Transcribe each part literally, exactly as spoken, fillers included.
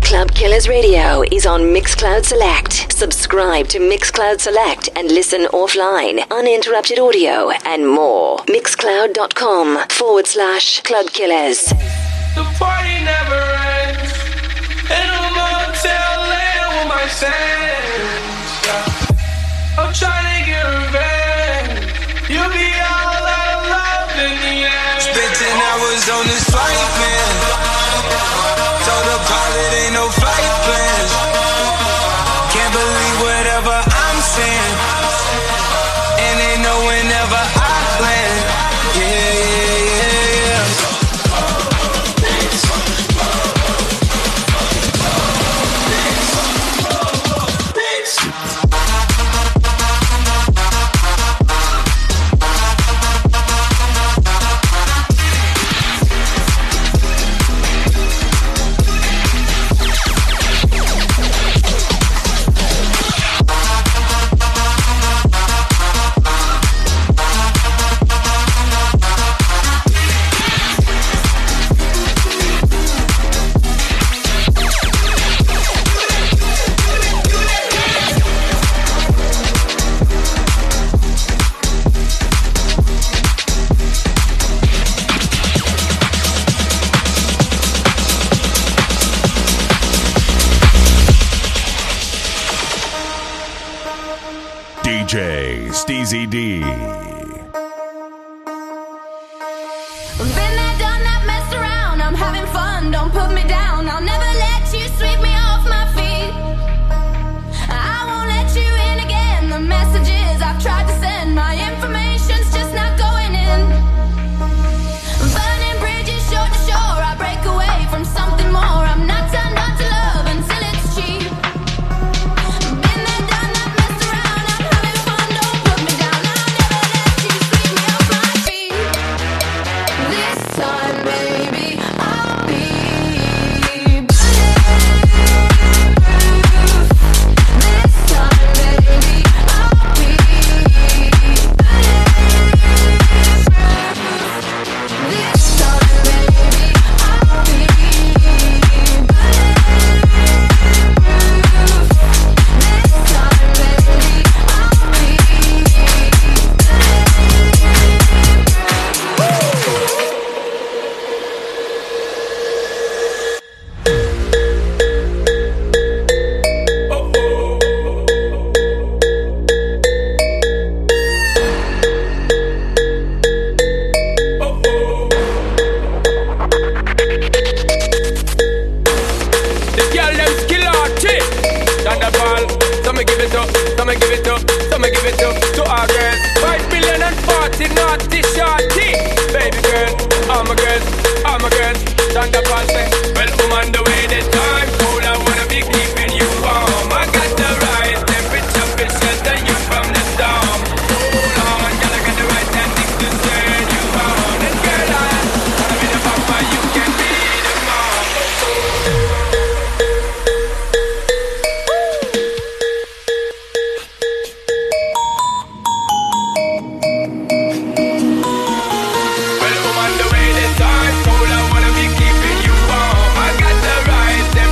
Club Killers Radio is on Mixcloud Select. Subscribe to Mixcloud Select and listen offline, uninterrupted audio, and more. Mixcloud.com forward slash Club Killers. The party never ends. In a motel land with my sands. Yeah. I'm trying to get revenge. You'll be all out of love in the end. Spent ten hours on this flight, man. Told the pilot ain't no flight plans. Can't believe whatever I'm saying. And they know whenever I land. Yeah, yeah, yeah, yeah. D J Steezy D. Been there, done that, messed around. I'm having fun, don't put me down. I'll never let you sweep me off my feet. I won't let you in again. The messages I've tried to send, my information's just not going in. Burning bridges shore to shore, I break away from something more. I'm not turned on to love until it's cheap. Been there, done that, messed around. I'm having fun, don't put me down. I'll never let you sweep me off my feet. This time, baby, I'll be This time, baby, I'll be This time, baby, I'll be This time, baby, I'll The girl them skill artist. Thunderball. Some give it up, some give it up, some give it up to our girls. Five billion and forty naughty shorty. Baby girl, all my girls, all my girls. Thunderball say, well, woman, the way the time cold, I wanna be keeping you warm. I got the right temperature, will shelter you from the storm. Hold on, girl, I got the right tactics to turn you on. And girl, I wanna be the papa, you can be the mom. Well, woman, the way the time cold, I wanna be keeping you warm. I got the right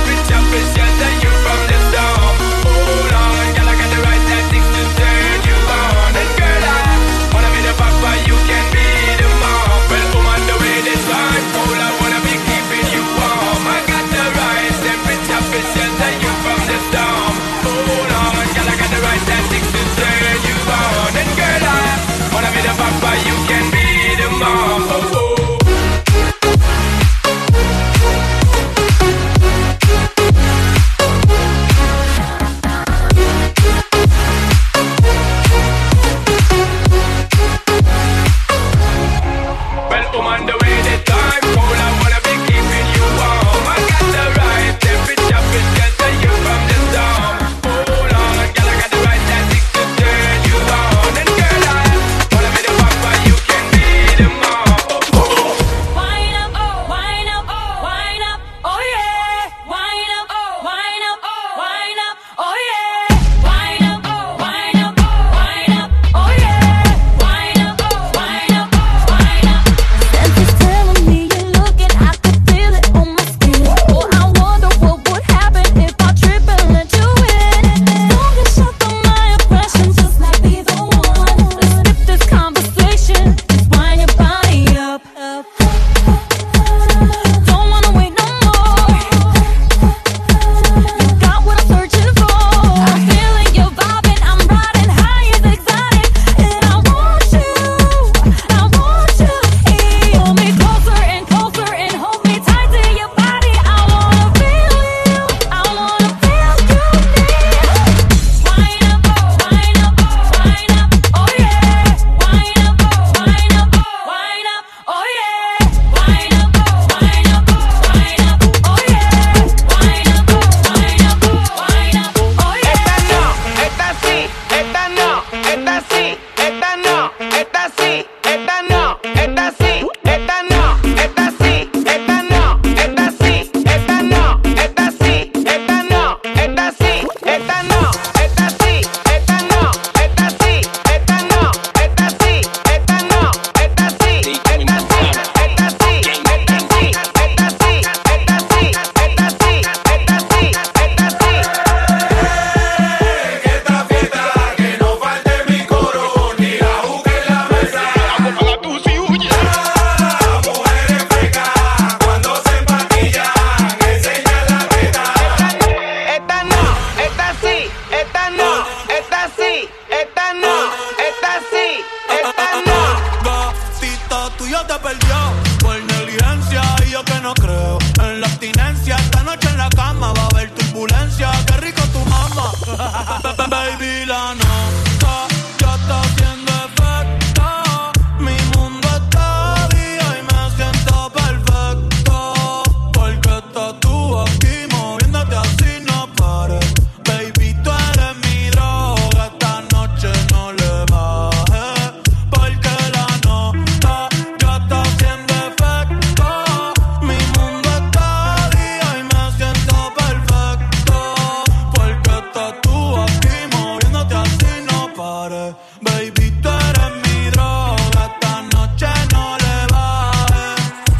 Baby, la nota ya está haciendo efecto. Mi mundo está día y me siento perfecto. Porque estás tú aquí moviéndote así, no pares. Baby, tú eres mi droga, esta noche no le bajes. Porque la nota ya está haciendo efecto. Mi mundo está día y me siento perfecto. Porque estás tú aquí moviéndote así, no pares. Baby, tú eres mi droga, esta noche no le bajes.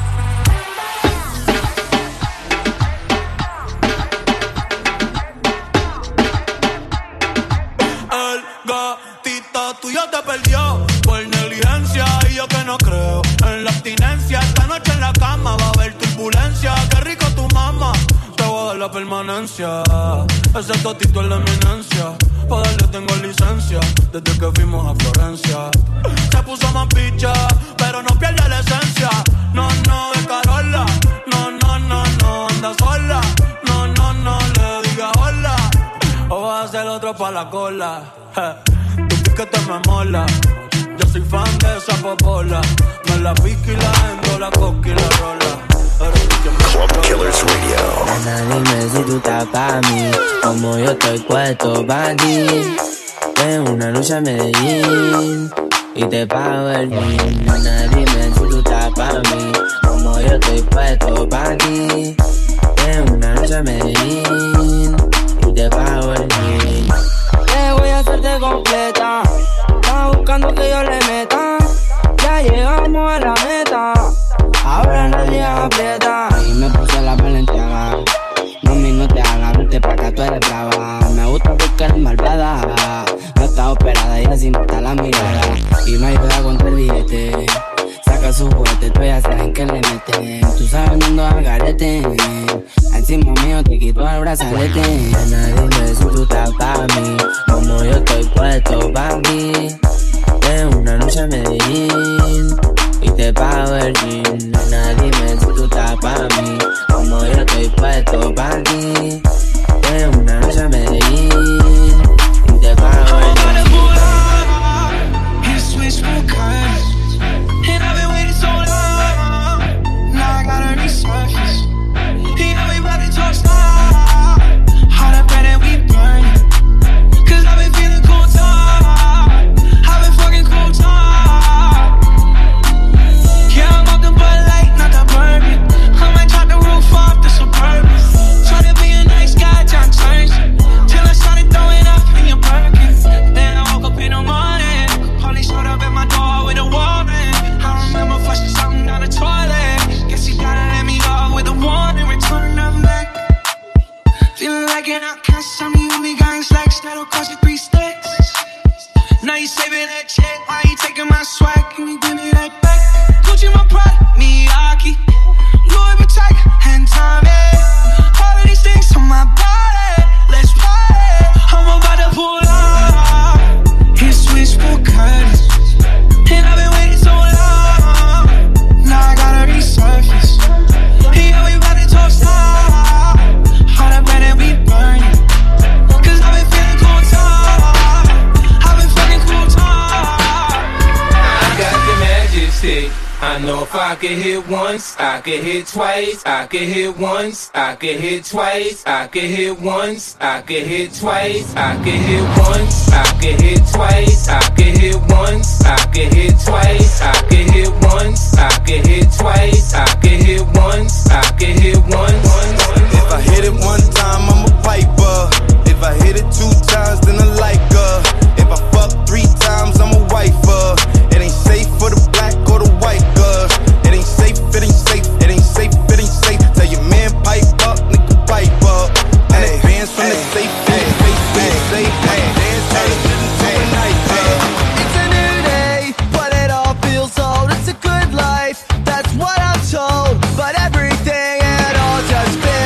El gatito tuyo te perdió por negligencia y yo que no creo en la abstinencia. Esta noche en la cama va a haber turbulencia. Qué rico tu mamá, te voy a dar la permanencia. Ese totito es la eminencia, pa' darle tengo licencia desde que fuimos a Florencia. Se puso más picha, pero no pierde la esencia. No, no, de Carola. No, no, no, no, anda sola. No, no, no, le diga hola. O vas a hacer otro pa' la cola. Je, tu piquete me mola. Yo soy fan de esa popola. Me la pico y la endo, la coca y la rola. Eres tú quien me Club Killers Radio. Nena, dime si tú estás pa' mí, como yo estoy puesto pa' ti. Ven una noche a Medellín y te pago el jean. Nena, dime si tú estás pa' mí, como yo estoy puesto pa' ti. Ven una noche a Medellín y te pago el jean. Te voy a hacerte completa, estás buscando que yo le meta. Ya llegamos a la meta, ahora nadie aprieta. Y me puse la Valenciaga, mami no te hagas, vete pa' acá, tú eres brava. Me gusta porque eres malvada, no está operada y así no está la mirada. Y me ayuda contra el billete, saca su juguete, tú ya saben que le meten. Tú sabes mundo al garete, encima mío te quito el brazalete. Nena, dime si tú estás pa' mí, como yo estoy puesto pa' ti. Ven una noche a Medellín y te pago el jean. Nena, dime si tú estás pa' mí, como yo estoy puesto pa' ti. Ven una noche a Medellín y te pago el jean. And I've been waiting so long, now I gotta resurface. He know we about to talk slow, all the bread that we burn. Cause I've been feeling cool talk, I've been fucking cool talk. Yeah, I'm off the Bud Light, not the bourbon. I might drop the roof off the Suburban. Try to be a nice guy, John Turns, till I started throwing up in your Birkins. Then I woke up in the morning, police showed up at my door with a warrant. I remember flushing something down the toilet. Guess he gotta let me off with a warning, return them back. Feeling like an outcast, some of you only got slacks, that'll cost you three stacks. Now you saving that check, why you taking my swag? Can you give me that back? Gucci my pride, Miyake, Louis Vuitton, and Tommy. All of these things on my body, let's party. I'm about to pull up, his switch for curtains. And I've been waiting so long, now I gotta resurface. Yeah, we about to talk stop, all the bread that we burning. Cause I've been feeling cool talk, I've been fucking cool talk. I got the magic stick. I know if I could hit once, I could hit twice, I could hit once, I could hit twice, I could hit once, I could hit twice, I could hit once, I could hit twice, I could hit once, I could hit twice, I could hit once, I could hit twice, I could hit once, I could hit once. If I hit it one time, I'm a piper. If I hit it two times, then I like her. If I fuck three times, I'm a wifer. It ain't safe for the black or the white girl. It ain't safe, it ain't safe, it ain't safe, it ain't safe. Tell your man pipe up, nigga pipe up. And advance from the safe, face, face, face, safe. Dance, dance, into the night, It's a new day, but it all feels old. It's a good life, that's what I'm told. But everything, it all just feels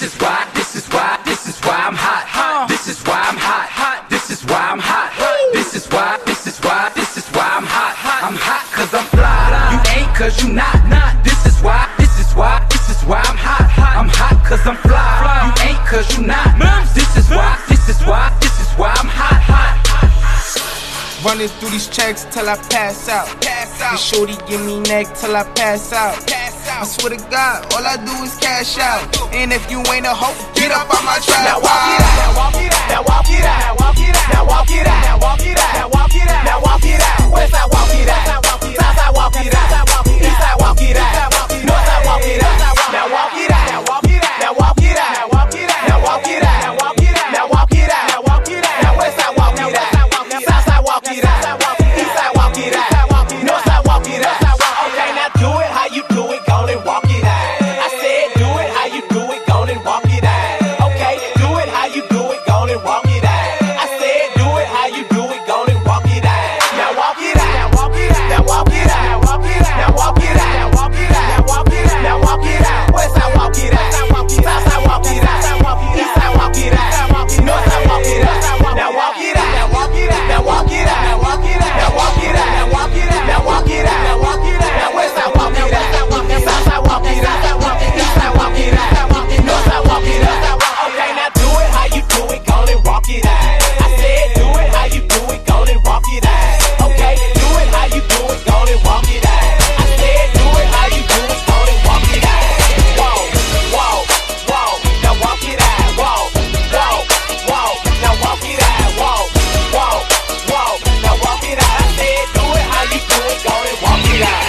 is why, this is why, this is why I'm hot. hot. This is why I'm hot. hot. This is why I'm hot. hot. This is why, this is why, this is why I'm hot. hot. I'm hot cause I'm fly. You ain't cause you not. not. This is why, this is why, this is why I'm hot. hot. I'm hot cause I'm fly. You ain't cause you not. This is why, this is why, this is why I'm hot. hot. Running through these checks till I pass out. Pass out. The shorty give me neck till I pass out. Pass out. I swear to God, all I do is cash out. And if you ain't a hoe, get up on my trap. Now walk it out. Now walk it out. Now walk it out. Now walk it out. Now walk it out. Now walk it out. Now walk it out. Now walk it out. West side walk it out. South side walk it out. East side walk it out. North side walk it out. Now walk it out. Now walk it out. Now walk it out. Now walk it out. Now walk it out. Now walk it out. Now walk it out. Now walk it out. Now west side walk it out. South side walk it out. East side walk it out. North side walk it out. Okay, now do it how you do it. Go and walk it out. I said do it how you do it. Go and walk it out. Okay, do it how you do it. Go and walk it out. I said do it how you do it. Go and walk it out. Now walk it out. Now walk it out. Now walk it out. Now walk it out. Now walk it out. Now walk it out. Now walk it out. Now walk it out. West side walk it out. South side walk it out. East side walk it out. North side walk it out. Now walk it out. Now walk it out. Now walk it out. Now walk it out. Now walk it out. Now walk it out. Now walk it out. Now walk it out. Now west side walk it out. South side walk it out. East side walk it out. North side walk it out. Okay, now do it how you do it. Go and walk it out. I said do it how you do it. Go and walk it out. Okay, do it how you do it. Go and walk it out. I said do it how you do it. Go and walk it out. Whoa, whoa, whoa. Now walk it out. Whoa, whoa, whoa. Now walk it out. Whoa, whoa, whoa. Now walk it out. I said do it how you do it. Go and walk it out.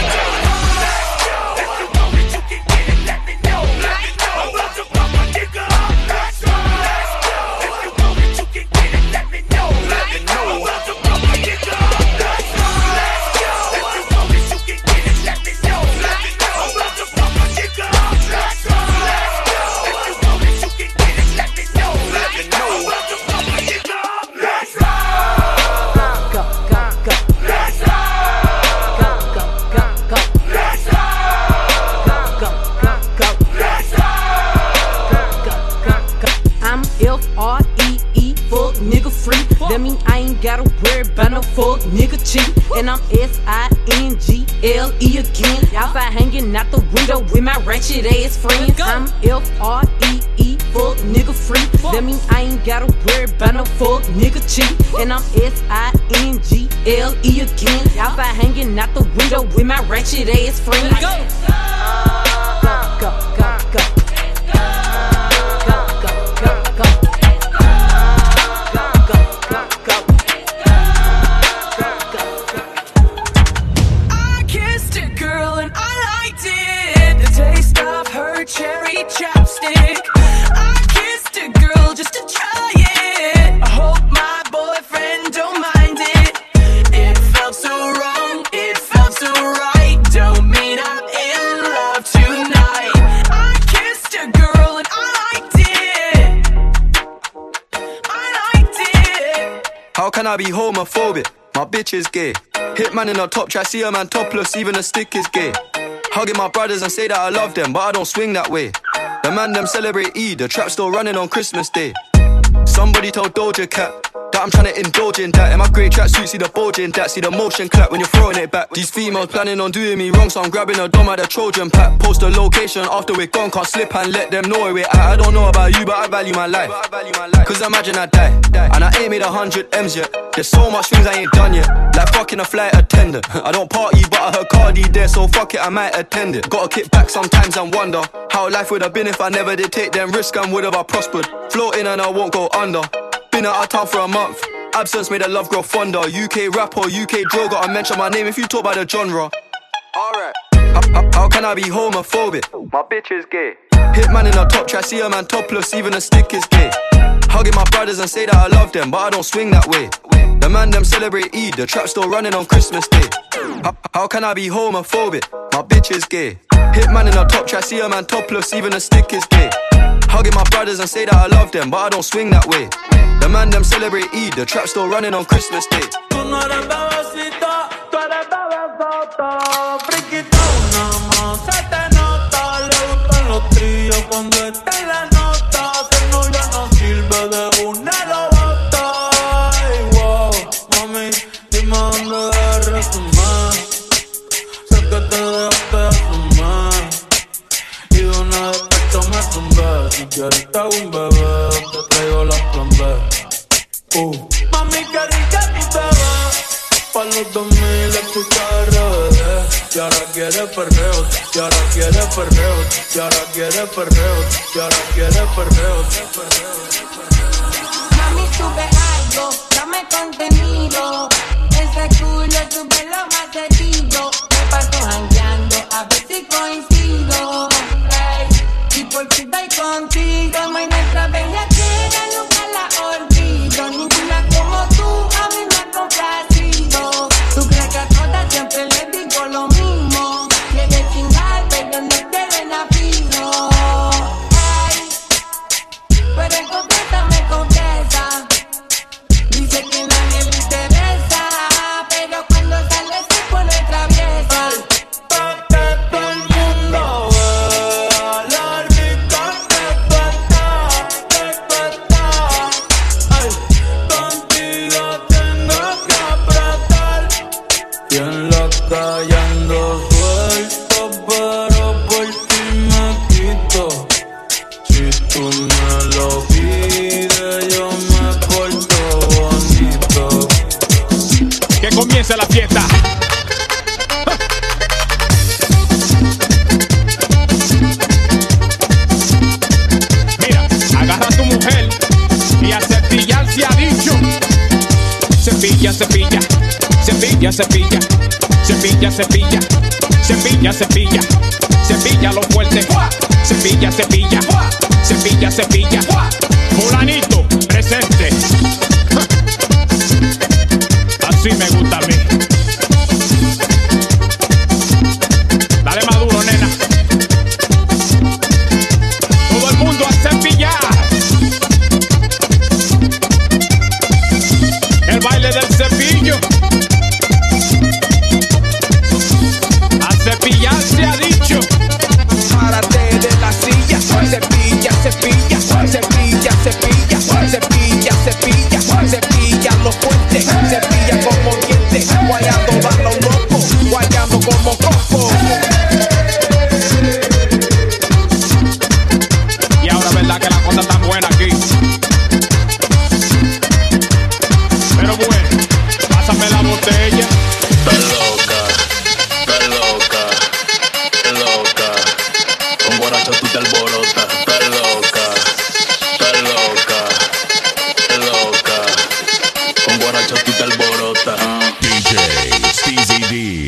I'm F R E E, fuck nigga free. That mean I ain't gotta worry about no fuck nigga cheat. And I'm S I N G L E again. Outside hanging out the window with my ratchet ass friends. I'm F R E E, fuck nigga free. That mean I ain't gotta worry about no fuck nigga cheat. And I'm S I N G L E again. Outside hanging out the window with my ratchet ass friends. Go, go, go, go, go. Cherry chapstick. I kissed a girl just to try it. I hope my boyfriend don't mind it. It felt so wrong, it felt so right. Don't mean I'm in love tonight. I kissed a girl and I liked it. I liked it. How can I be homophobic? My bitch is gay. Hitman in a top try, see a man topless, even a stick is gay. Hugging my brothers and say that I love them, but I don't swing that way. The man them celebrate Eid, the trap still running on Christmas Day. Somebody told Doja Cat that I'm trying to indulge in that. In my grey tracksuit, see the bulge in that. See the motion clap when you're throwing it back. These females planning on doing me wrong, so I'm grabbing a dom at the Trojan pack. Post a location after we're gone, can't slip and let them know where we're at. I don't know about you, but I value my life. Cause imagine I die, and I ain't made a hundred M's yet. There's so much things I ain't done yet, like fucking a flight attendant. I don't party, but I heard Cardi there, so fuck it, I might attend it. Gotta kick back sometimes and wonder how life would have been if I never did take them risks and would have I prospered. Floating and I won't go under. Been out of town for a month. Absence made the love grow fonder. U K rapper, U K drill, gotta mention my name if you talk about the genre. Alright. How, how, how can I be homophobic? My bitch is gay. Hitman in a top try, see a man topless, even a stick is gay. Hugging my brothers and say that I love them, but I don't swing that way. The man them celebrate Eid, the trap still running on Christmas Day. How, how can I be homophobic? My bitch is gay. Hitman in a top try, see a man topless, even a stick is gay. Hugging my brothers and say that I love them, but I don't swing that way. The man them celebrate Eid, the trap still running on Christmas Day. Tú no eres bebecita, tú eres bebesota. Friquita una más, se te nota. Le gustan los trillos cuando está en la Si quieres te hago un bebé, te traigo la plan B. Uh. Mami, qué rica tú te ves. Pa' los dos mil escucha R B D. Y ahora quiere perreo, y ahora quiere perreo, y ahora quiere perreo, y ahora quiere perreo. Mami, sube algo, dame contenido. Ese culo, sube lo más seguido. Me paso jangueando, a ver si coincido. Hey, y por si estoy contigo, no hay nuestra bella quiera, nunca la olvido. Ninguna como tú, a mí me ha complacido. Tú crees que a todas siempre les digo lo mismo. Quiere chingar, pero no quieren afino. Hey, pero en confianza me confiesa. Dice que nadie le interesa, pero cuando sale se pone traviesa. Que todo el mundo vea la rica que tú estás, que tú estás. Ay, contigo tengo que apretar. Y en la calle ando suelto, pero por ti me quito. Si tú me lo pides, yo me porto bonito. Que comience la fiesta. Mira, agarra a tu mujer y a cepillar se ha dicho. Cepilla, cepilla, cepilla, cepilla, cepilla, cepilla, cepilla, cepilla, cepilla lo fuerte. Cepilla, cepilla, cepilla, cepilla. Fulanito, presente. Así me gusta a mí. Dale maduro, nena. Todo el mundo a cepillar. El baile del cepillo. A cepillar se ha dicho. Párate de la silla, cepilla, cepilla, cepilla, cepilla, cepilla, cepilla, cepilla los puentes, cepilla como dientes, guayando va los locos, guayando como coco. Y ahora verdad que la cosa está buena aquí. Pero bueno, pásame la botella. Está loca, está loca, está loca. Con borracho tú te alborotas. Está loca, está loca, está loca. Con borracho tú te alborotas. D J Steezy D.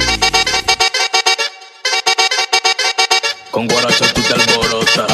Con borracho tú te alborotas.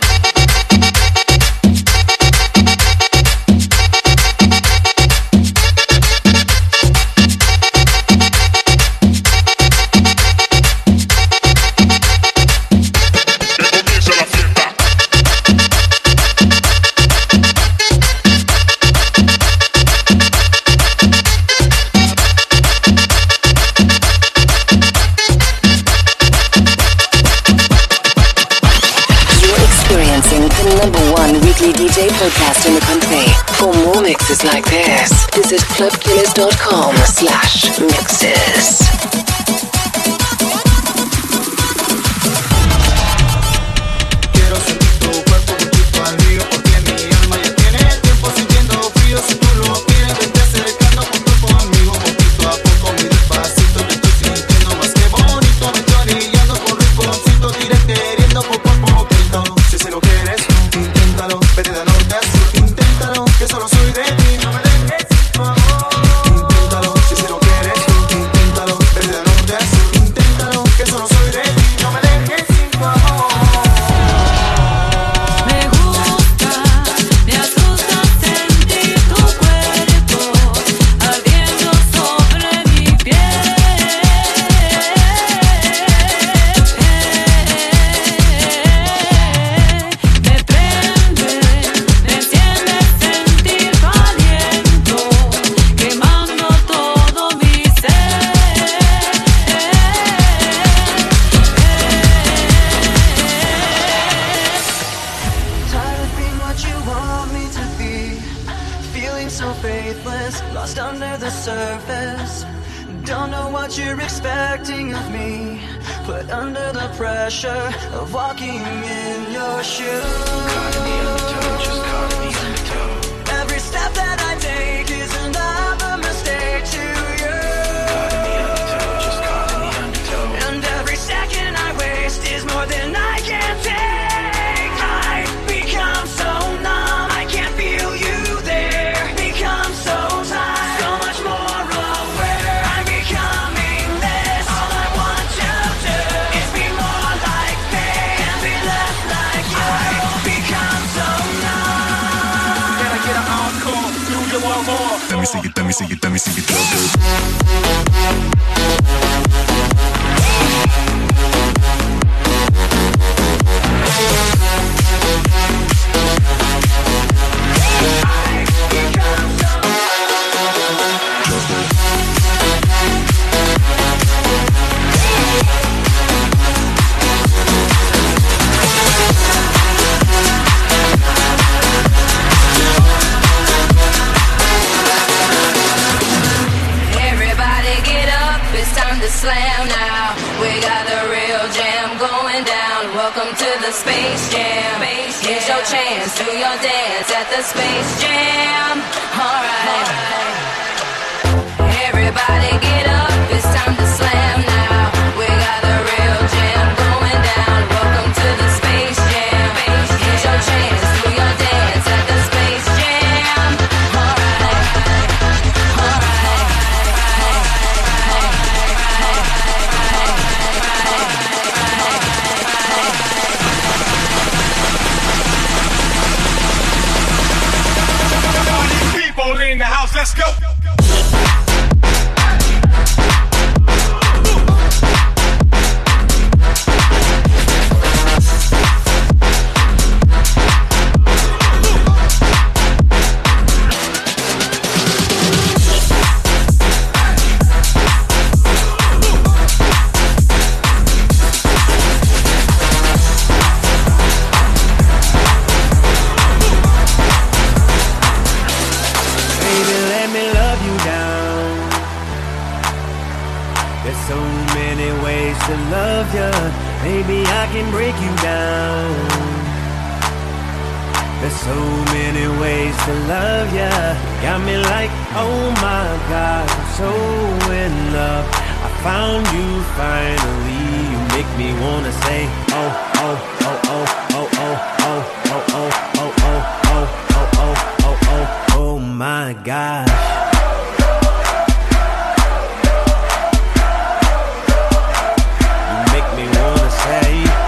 D J podcast in the country. For more mixes like this, visit clubkillers.com slash mixes. Quiero sentir tu cuerpo junto al mío, porque mi alma ya tiene tiempo sintiendo frío. Si tú lo quieres, vente acercando junto conmigo, poquito a poco, muy despacito. Yo estoy sintiendo más que bonito, me estoy orillando con rinconcito, diré queriendo poco a poquito. Si se lo quieres, inténtalo, vete de norte a sur, inténtalo, que solo soy de ti, no me dejes sin favor. Inténtalo, si se lo quieres, inténtalo, vete de norte a sur, inténtalo, que solo soy de ti, no me dejes sin favor. Me gusta, me asusta sentir tu cuerpo ardiendo sobre mi piel. Me prende, me enciende sentir tu aliento, quemando todo mi ser. Tired of being what you want me to be, feeling so faithless, lost under the surface. Don't know what you're expecting of me, put under the pressure of walking in your shoes. Caught in the undertow, just caught in the undertow. Every step that I take is another mistake to you. Caught in the undertow, just caught in the undertow. And every second I waste is more than I can take. I become so numb, I can't feel you there. Become so tired, so much more aware. I'm becoming this. All I want to do is be more like me and be less like you. I become so numb. Can I get an encore? Do you want more? Let me see it, let me see it, let me see it, feel good. Everybody get up, it's time to slam now. We got the real jam going down. Welcome to the Space Jam. Here's your chance, do your dance at the Space Jam. Alright. Everybody get up, it's time to slam now. We got the real jam going down. Welcome to the Space Jam. Here's your chance, do your dance at the Space Jam. Alright. Alright. People in the house, let's go. Baby, let me love you down. There's so many ways to love ya. Maybe I can break you down. There's so many ways to love ya. Got me like, oh my God, I'm so in love. I found you finally. You make me wanna say, oh, oh, oh, oh, oh, oh, oh, oh, oh, oh, oh, oh, oh, oh, oh, oh, oh my gosh. You make me wanna say,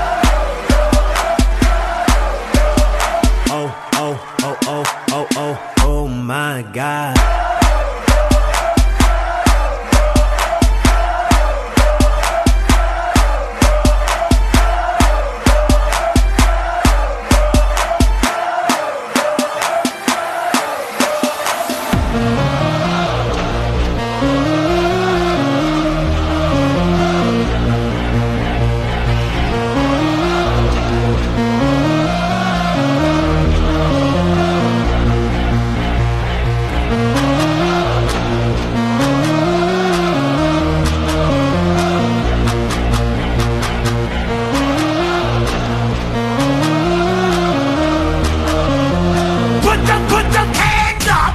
oh, oh, oh, oh, oh, oh, oh my God. Put the, put the hands up.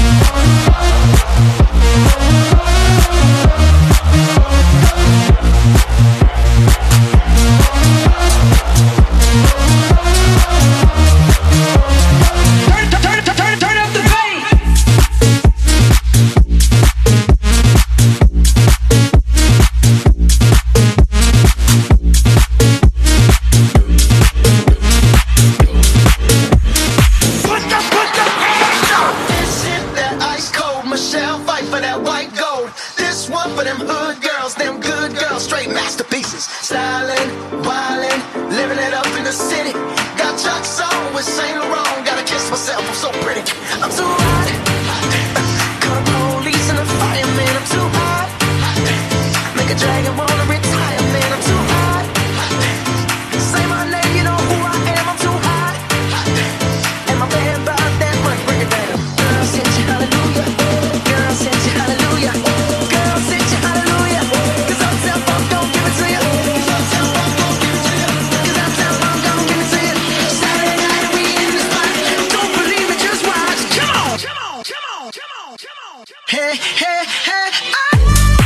Turn, turn, turn, turn, turn up the bass. Put the, put the hands up. This shit, that ice cold Michelle, fight for that white gold. This one for them hood girls, them good girls, straight masterpieces. Styling, wildin', living it up in the city. Got Chuck's on with Saint Laurent, gotta kiss myself, I'm so pretty. I'm too hot. Call the police and the fireman, I'm too hot. Make a dragon wanna retire, man, I'm too hot. Say my name, you know who I am, I'm too hot. And my band bought that money, break it down. Girl, send you hallelujah. Girl, send you hallelujah. Girl, send you hallelujah. Cause I'm self, don't give it to you. Hey, hey, hey, I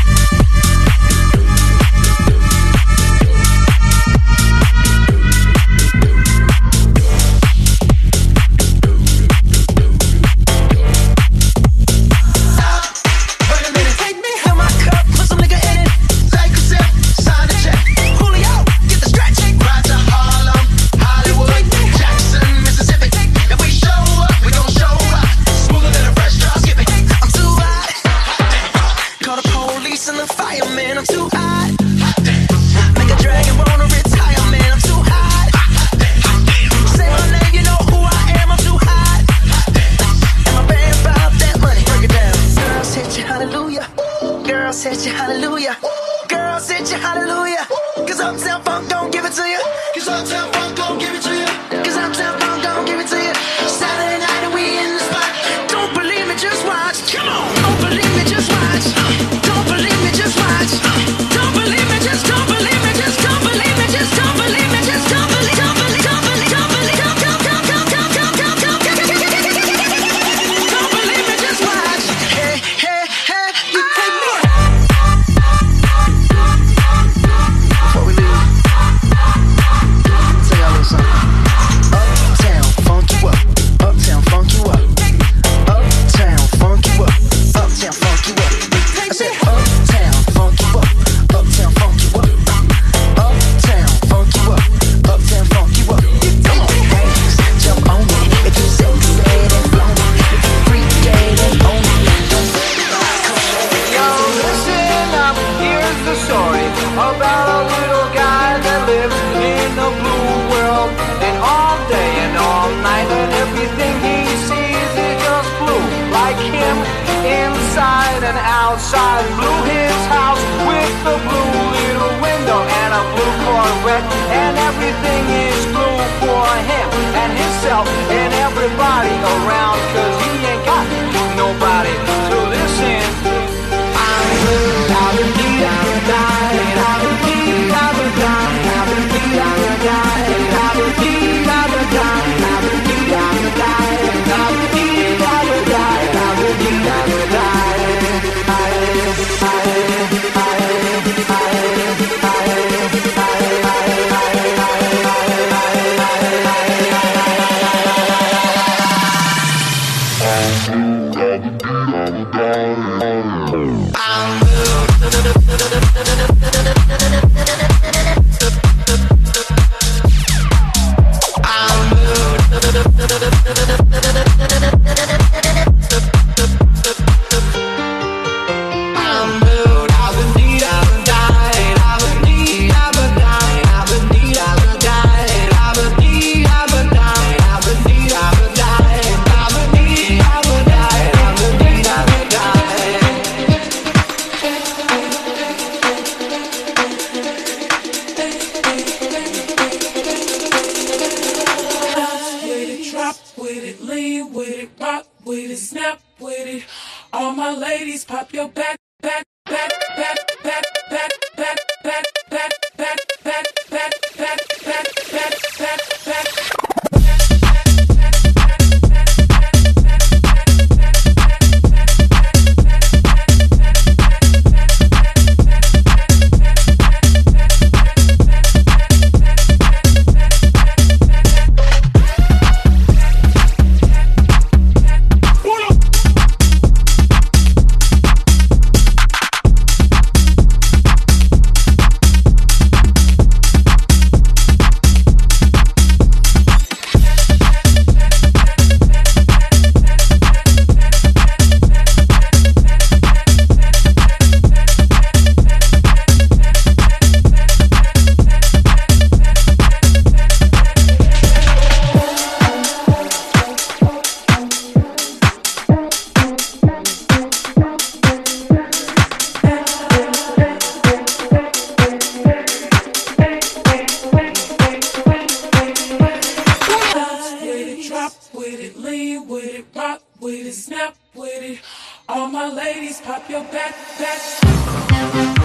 back.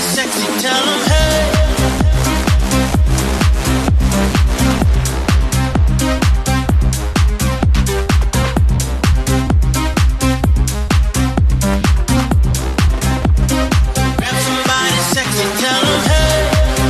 sexy, tell them hey. Grab somebody sexy, tell them hey.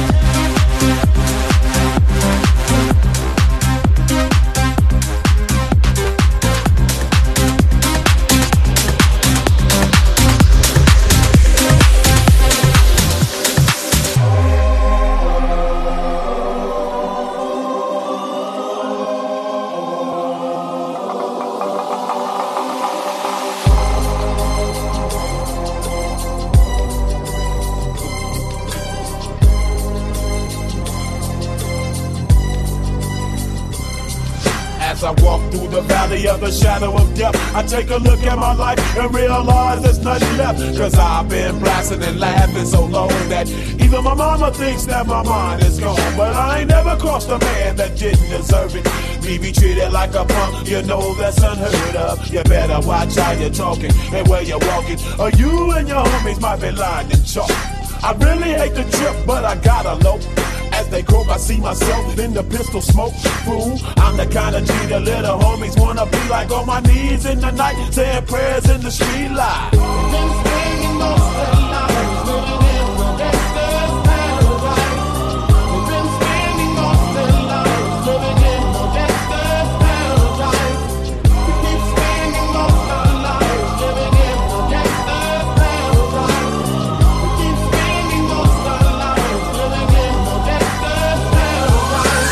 As I walk through the valley of the shadow of death, I take a look at my life and realize there's nothing left. Cause I've been blasting and laughing so long that even my mama thinks that my mind is gone. But I ain't never crossed a man that didn't deserve it. Me be treated like a punk, you know that's unheard of. You better watch how you're talking and where you're walking, or you and your homies might be lined in chalk. I really hate the trip, but I gotta low. As they croak, I see myself in the pistol smoke. Fool, I'm the kind of G the little homies wanna be like, on my knees in the night, saying prayers in the street light. Been spending most of the night living in the gangster's paradise. We've been spending most of the night living in the gangster's paradise. We keep spending most of the night living in the gangster's paradise. We keep spending most of the night living in the gangster's paradise.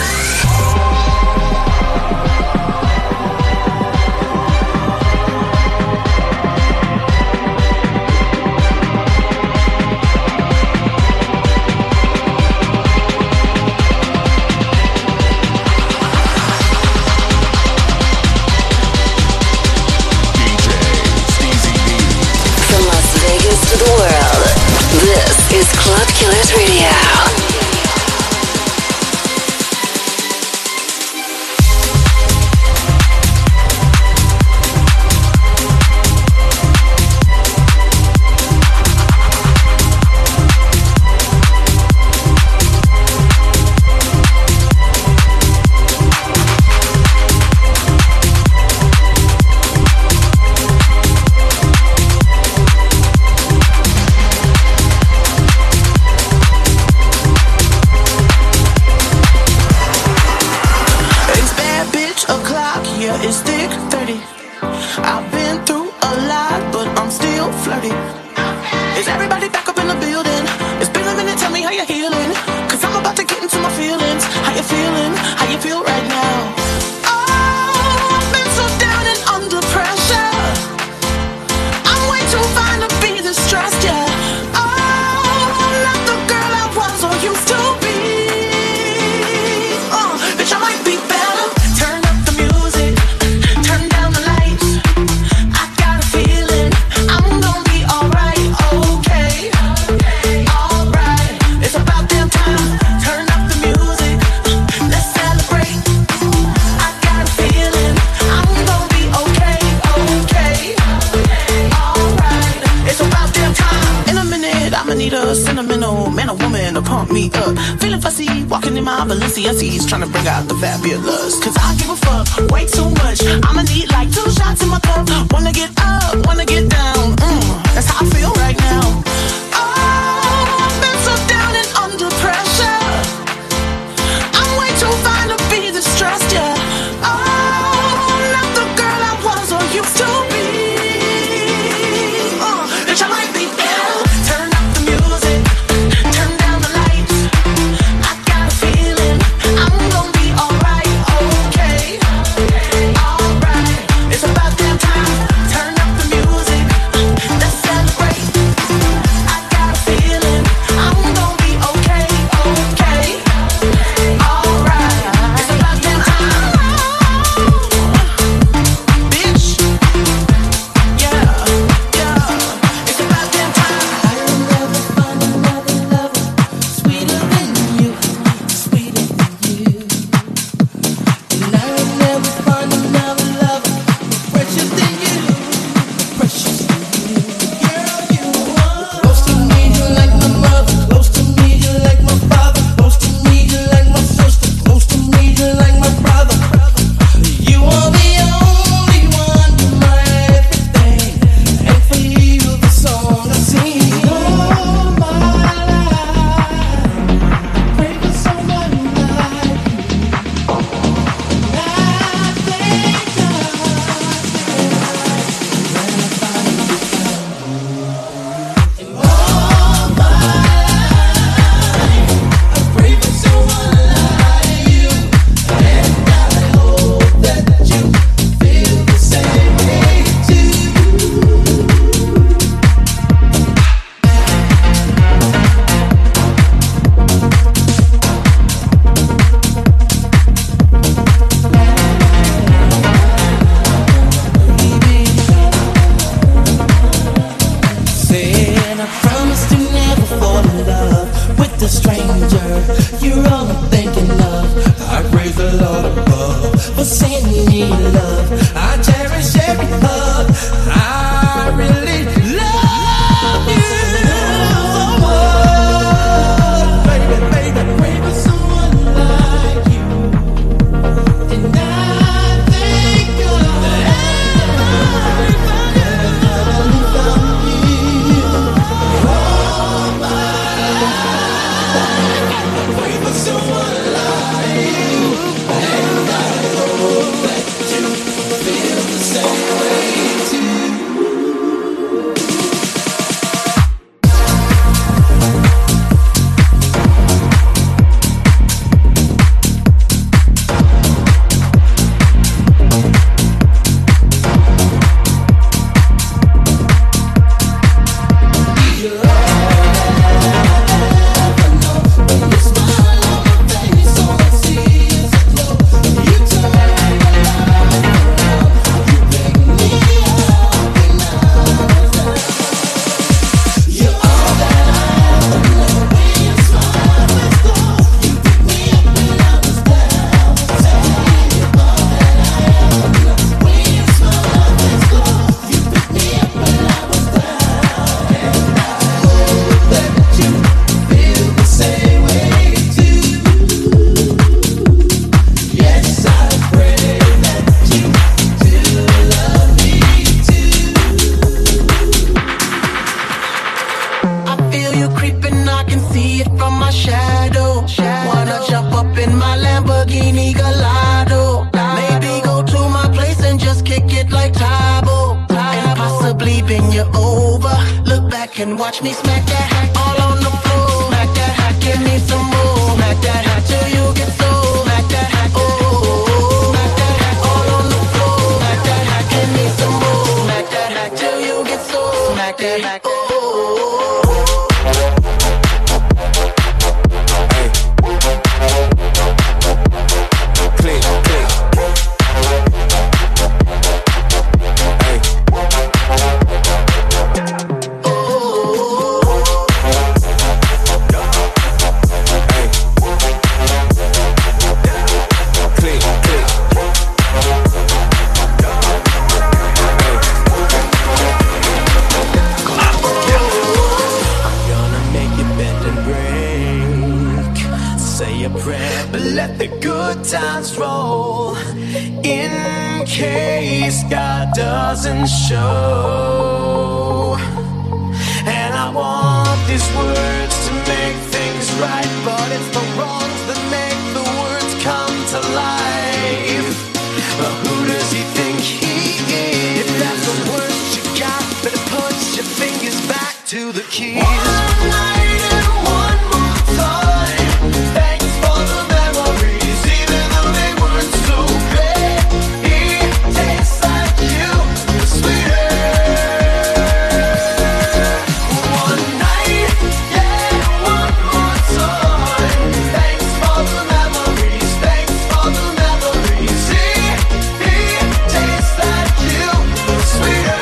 From Las Vegas to the world, this is Club Killers Radio. It's bad bitch o'clock, yeah, it's thick thirty. I've been through a lot, but I'm still flirty. Is everybody back up in the building? It's been a minute, tell me how you're healing. Cause I'm about to get into my feelings. How you feeling? How you feel right now? Oh, I've been so down and under pressure. I'm way too fine to be distressed, yeah. Oh, I'm not the girl I was or used to be. Uh, bitch, I might be better. Turn up the music, turn down the lights. I got a feeling I'm gonna be alright, okay, alright. It's about damn time. Turn up the music, let's celebrate. I got a feeling I'm gonna be okay, okay, alright. It's about damn time. In a minute, I'ma need a sentimental man or woman to pump me up. Feeling fussy, walking in my Balenciennes, trying to bring out the fabulous. Cause I give a fuck way too much. I'ma need like two shots in my cup. Wanna get up, wanna get down. Mm, that's how I feel right now. Oh, I've been so down and under pressure. I'm way too fine to be distressed, yeah. Oh, I'm not the girl I was or used to be. Uh, bitch, I might be ill. Turn up the music, turn down the lights. I got a feeling I'm gonna be alright, okay, alright. It's about damn time. Turn bend you over. Look back and watch me smack that hack all on the floor. Smack that hack, give me some more. Smack that hack till you get so. Smack that hack, oh, oh, oh. Smack that hack all on the floor. Smack that hack, give me some more. Smack that hack till you get so. Smack that hack, oh, oh, oh. Click, click. Hey. Click, click. I'm gonna make you bend and break. Say a prayer, but let the good times roll. In case God doesn't show. And I want these words to make things right, but it's the wrongs that make the words come to life. But who does he think he is? If that's the worst you got, better put your fingers back to the keys. One night and one more time. Thanks for the memories, even though they weren't so great. It tastes like you, the sweeter. One night, yeah, one more time. Thanks for the memories, thanks for the memories. It, it tastes like you, the sweeter.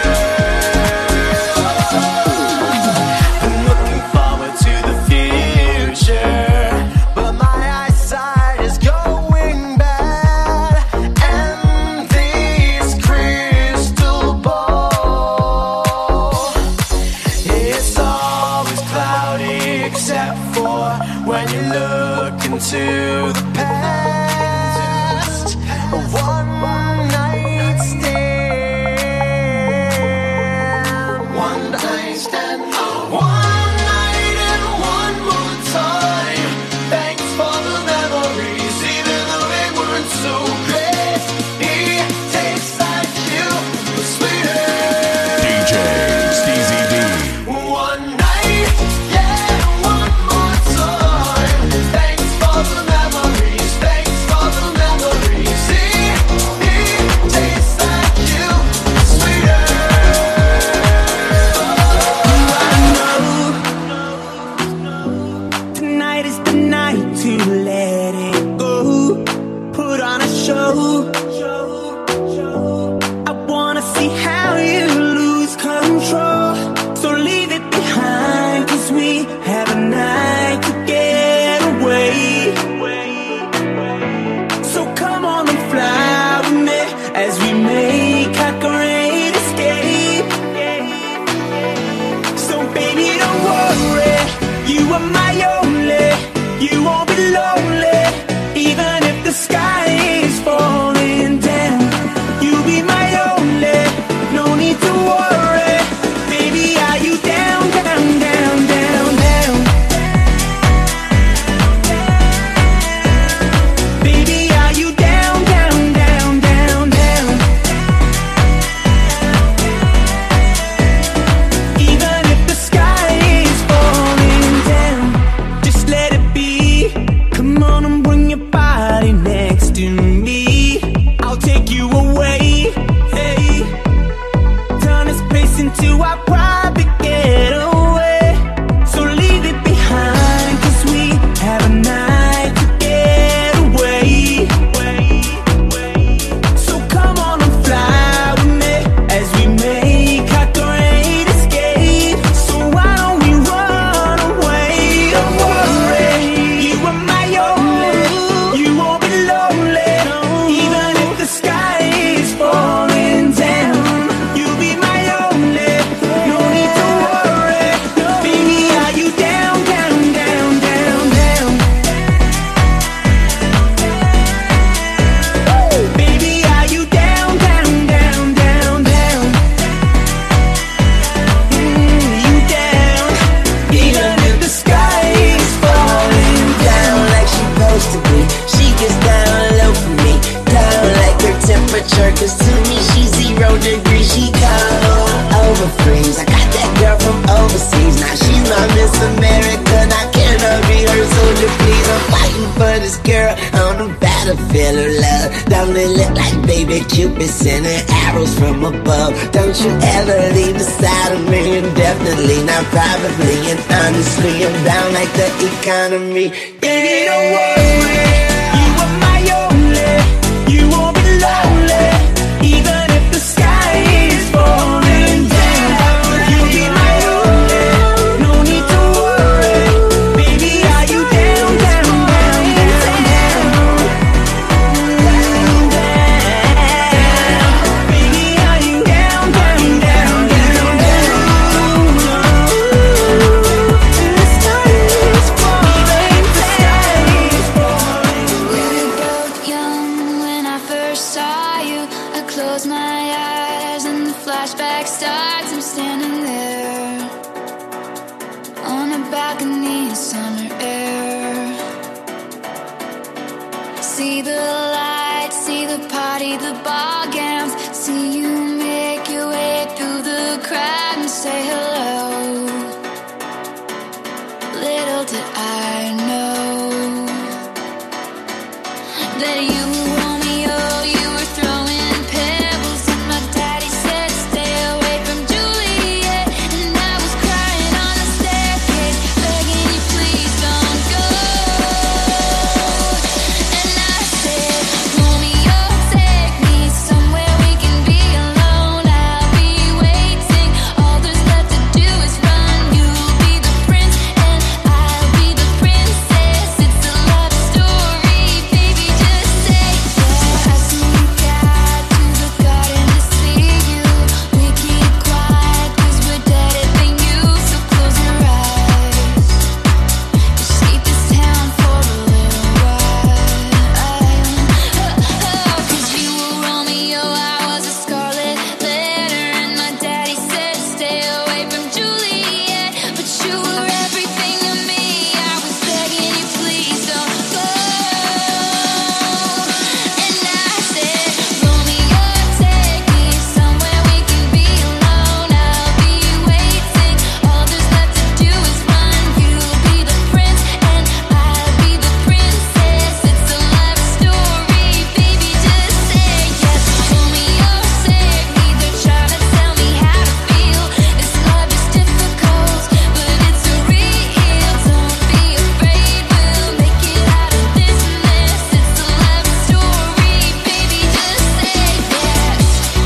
I'm looking forward to the future, but my eyesight is going bad, and this crystal ball, it's always cloudy except for when you look into the past. One night stand, one night stand, one night and one more time. Thanks for the memories, even though they weren't so great. It tastes like you, the sweeter. D J Steezy D. One night, yeah, one more time. Thanks for the memories, thanks for the memories. It, it tastes like you, sweeter. Tonight is the night to let it go. Put on a show. I wanna see how you lose control. So leave it behind, cause we have a night to get away. So come on and fly with me as we make our great escape. So baby, don't worry, you are my only. You won't be lonely, even if the sky is falling down. You'll be my only, no need to worry. Baby, are you down, down, down, down, down? Baby, are you down, down, down, down, down? Even if the sky is falling down, just let it be. Come on and bring your body next to me. I'll take you away, hey. Turn this place into our private getaway. So leave it behind, cause we have a night to get away. So come on and fly with me as we make our great escape. So why don't we run away? Don't worry, you are my only. You won't be lonely, even if the sky is falling down. You'll be my only, no a freeze. I got that girl from overseas. Now she's my Miss America. Now can I be her soldier, please? I'm fighting for this girl on the battlefield of love. Don't it look like baby Cupid sending arrows from above? Don't you ever leave the side of me indefinitely. Not probably and honestly, I'm down like the economy. Baby, don't worry, you are my only. You won't be lonely, even if the sky is falling down. You'll be my only, no need to worry. Baby, are you down, down, down, down, down, down, down? Baby, are you down, down, down, down, down? The sky is falling, the sky is falling. We were both young when I first saw you. I close my eyes and the flashback starts. I'm standing there on a balcony in summer air. See the lights, see the party, the ball gowns. See you make your way through the crowd and say hello. Little did I know that you were Romeo, you were throwing pebbles, and my daddy said stay away from Juliet, and I was crying on the staircase, begging you please don't go. And I said, Romeo, take me somewhere we can be alone. I'll be waiting. All there's left to do is run. You'll be the prince and I'll be the princess. It's a love story, baby. Just say yeah. I sneak out to the garden to see you. We keep quiet 'cause we're deader than you. So close your eyes. Escape this town for a little while. Oh, 'cause you were Romeo, I was a scarlet letter, and my daddy said stay away from Juliet. But you were everything to me. I was begging you, please don't go. And I said, Romeo, take me somewhere we can be alone. I'll be waiting. All there's left to do is run. You'll be the prince and I'll be the princess. It's a love story, baby. Just say yes. Romeo, save me. They're trying to tell me how to feel. This love is difficult, but it's real. Don't be afraid, we'll make it out of this mess. It's a love story, baby. Just say yes.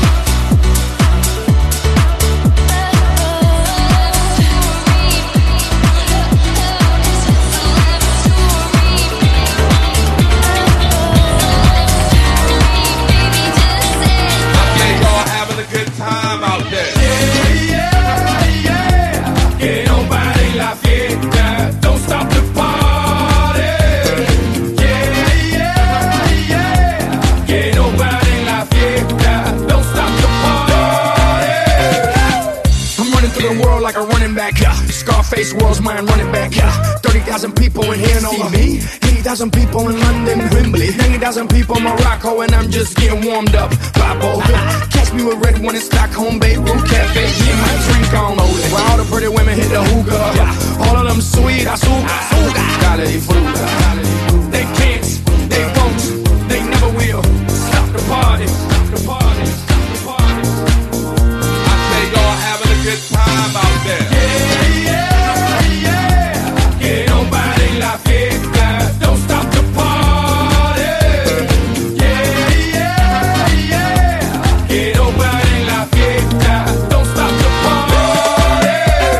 Okay, y'all having a good time out there. Yeah, yeah, yeah. Que no pare la fiesta. Don't stop the party. Yeah, yeah, yeah. Que no pare la fiesta. Don't stop the party. I'm running through the world like a running back. Yeah. Scarface world's mine running back. Yeah. thirty thousand people in here and all me. eighty thousand people in London, Wembley. ninety thousand people in Morocco, and I'm just getting warmed up. Babo. Catch me with red one in Stockholm, Beirut Cafe. Get my drink on. Where all the pretty women hit the hookah. All of them sweet, azúcar. Dale y fruta. They can't, they won't, they never will. Stop the party. Stop the party. Stop the party. I say y'all having a good time out there. Yeah, yeah, yeah. Que no pare la fiesta. Don't stop the party. Yeah, yeah, yeah. Que no pare la fiesta. Don't stop the party.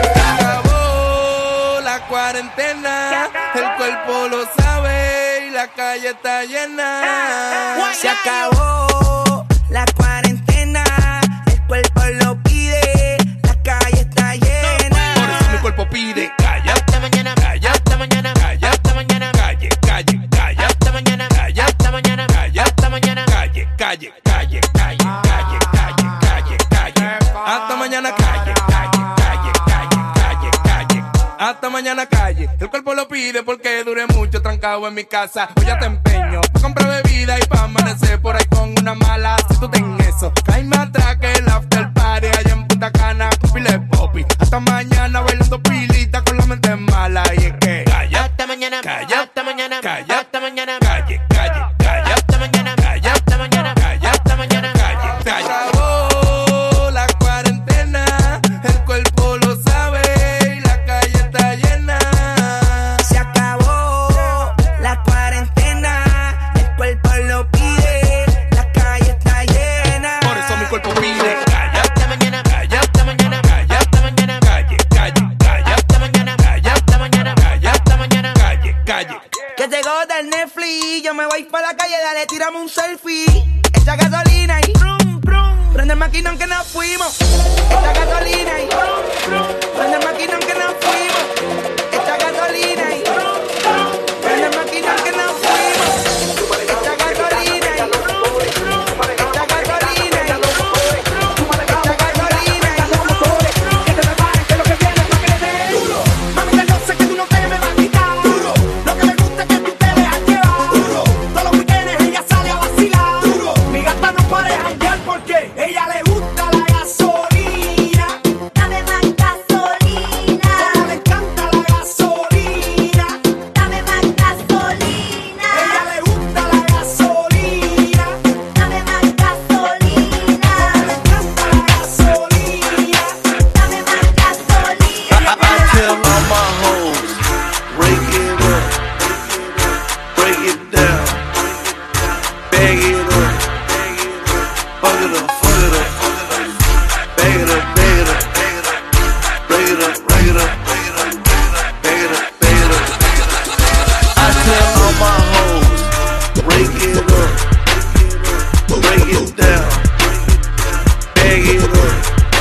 Acabó la cuarentena, el cuerpo lo sabe y la calle está llena. Se acabó la cuarentena, el cuerpo lo pide, la calle está llena. Por eso mi cuerpo pide calla. Hasta mañana, calla. Hasta mañana, calla. Hasta mañana, calle, calle, calla. Hasta mañana, calla. Hasta mañana, calla. Hasta mañana, calle, calle, calle, calle, calle, calle, calle, calle. Hasta mañana calle, calle, calle, calle, calle, calle. Hasta mañana calle. El cuerpo lo pide porque duré mucho trancado en mi casa. Hoy ya te empeño, compra bebida y pa' amanecer por ahí con una mala. Si tú ten eso, caíme atrás que el after party allá en Punta Cana. mañana bailando pilita con la mente mala. Y es que calla, hasta mañana, calla, hasta mañana, calla, hasta mañana, calle, calle, calla, hasta mañana, calla, hasta mañana, calla, hasta mañana, calle, calla. Acabó la cuarentena, el cuerpo lo sabe y la calle está llena. Se acabó la cuarentena, el cuerpo lo pide, la calle está llena. Por eso mi cuerpo pide calla, hasta mañana, calla, hasta mañana, calla, hasta mañana, calle, calle, calla, hasta mañana, calla, hasta mañana, calla, hasta mañana, calle, calle. Que llegó del Netflix, yo me voy pa' la calle, dale, tirame un selfie. Echa gasolina y brum, brum. Prende el maquinón que nos fuimos. Echa gasolina y brum, brum. Prende el maquinón que nos fuimos. Echa gasolina y brum, brum. Prende el maquinón que nos fuimos. Echa gasolina y brum, brum. Echa gasolina y brum, brum. Echa gasolina y brum, brum. Que te prepares que lo que viene es para crecer. Duro. Mami, que yo sé que tú no te me vas a quitar. Duro. Lo que me gusta es que tú te dejas llevar. Duro. Todos los weekends ella sale a vacilar. Duro. Mi gata no puede janguear porque ella le gusta la gasolina. Dame más gasolina. Como le encanta la gasolina. Dame más gasolina. Ella le gusta la gasolina. Dame más gasolina. Como le encanta la gasolina. Dame más gasolina. I, I tell all my hoes, break it up, break it down, bag it up, fuck it up, fuck it up, bag it up, bag it up, break it up, break it up, bag it up, bag it up. I tell all my hoes, break it up, break it down, bag it up,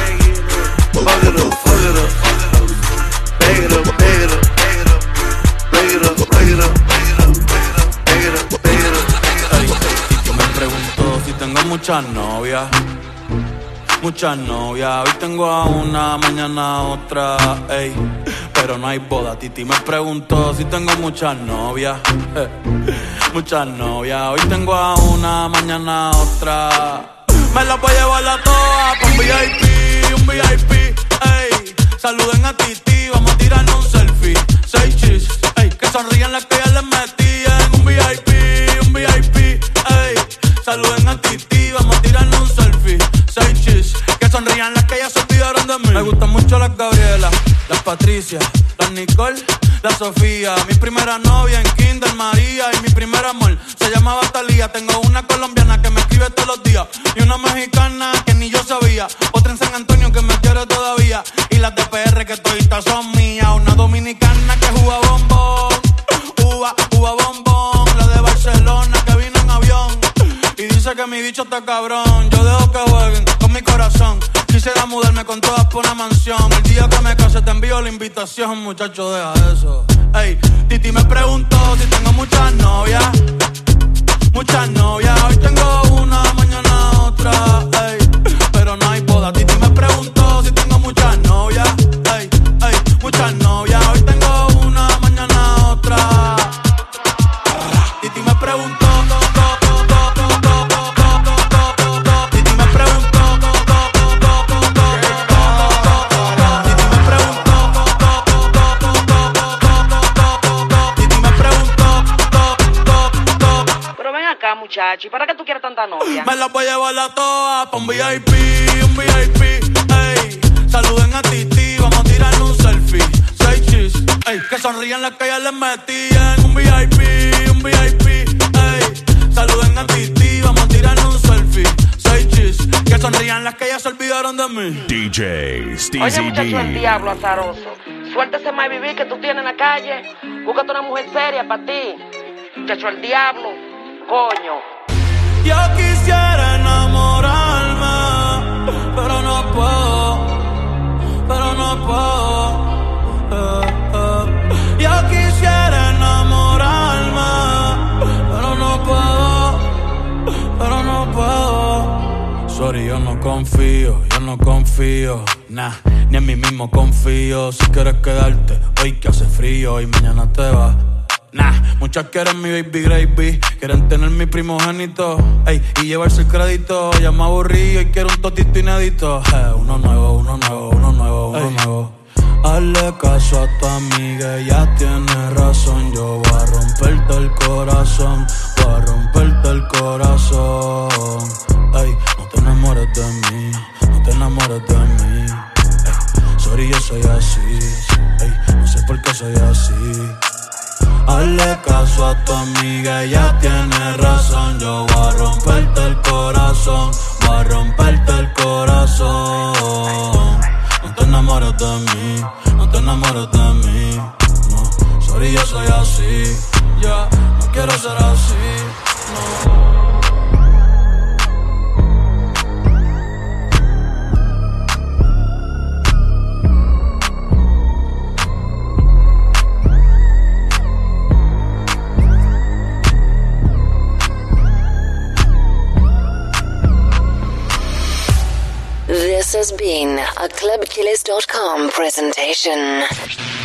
fuck it up, fuck it up. Bag it up, bag it up, break it up, break it up, bag it up, bag it up. Ey, yo me pregunto si tengo muchas novias, muchas novias. Hoy tengo a una, mañana a otra, ey, pero no hay boda. Titi me preguntó si tengo muchas novias, eh, muchas novias. Hoy tengo a una, mañana a otra. Me la voy a llevar a todas pa' un V I P, un V I P, ey. Saluden a Titi, vamos a tirarnos un selfie. Seis chis, ey, que sonrían las que ya les metí en un V I P, un V I P, ey. Saluden a Titi, vamos a tirarnos un selfie. Seis chis, que sonrían las que ya se olvidaron de mí. Me gustan mucho las Gabriela, las Patricia, las Nicole, la Sofía. Mi primera novia en Kinder María y mi primer amor se llamaba Talía. Tengo una colombiana que me escribe todos los días y una mexicana que ni yo sabía. Otra en San Antonio que me quiere todavía y las de P R que toditas son mías. Una dominicana que juega bombón, uva, uva bombón. La de Barcelona que vino en avión y dice que mi bicho está cabrón. Yo dejo que jueguen con mi corazón. Quisiera mudarme con todas por una mansión. El día que me case te envío la invitación, muchacho, deja eso. Ey, Titi me preguntó si tengo muchas novias, muchas novias. Hoy tengo una, mañana otra, ey, pero no hay boda. Titi me preguntó si tengo muchas novias, ey, ey, muchas novias. Hoy tengo una, mañana otra. Titi me preguntó, Titi me preguntó, Pero ven acá, muchacho, ¿y para qué tú quieres tanta novia? me la voy a llevar a todas pa' un V I P, un V I P, ey. Saluden a Titi, vamos a tirarle un selfie. Seis chis, ey, que sonrían las que ya les metí en un V I P, un V I P, ey. Saluden a Titi, vamos a tirarle un selfie. Seis chis, que sonrían las que ya se olvidaron de mí. D J Oye, Steezy muchacho, el D. diablo azaroso. Suéltese más vivir que tú tienes en la calle. Búscate una mujer seria para ti. Muchacho, el diablo. Coño. Yo quisiera enamorarme, pero no puedo, pero no puedo. Eh, eh. Yo quisiera enamorarme, pero no puedo, pero no puedo. Sorry, yo no confío, yo no confío, nah, ni en mí mismo confío. Si quieres quedarte, hoy que hace frío y mañana te vas. Nah, muchas quieren mi baby gravy, quieren tener mi primogénito, ey, y llevarse el crédito. Ya me aburrí y quiero un totito inédito. Eh, uno nuevo, uno nuevo, uno nuevo, uno ey. nuevo. Hazle caso a tu amiga, ella tiene razón. Yo voy a romperte el corazón, voy a romperte el corazón. Ey, no te enamores de mí, no te enamores de mí. Ey, sorry, yo soy así. Ey, no sé por qué soy así. Hazle caso a tu amiga, ella tiene razón. Yo voy a romperte el corazón, voy a romperte el corazón. No te enamores de mí, no te enamores de mí. No, sorry, yo soy así. Ya, yeah, no quiero ser así. No. This has been a club killers dot com presentation.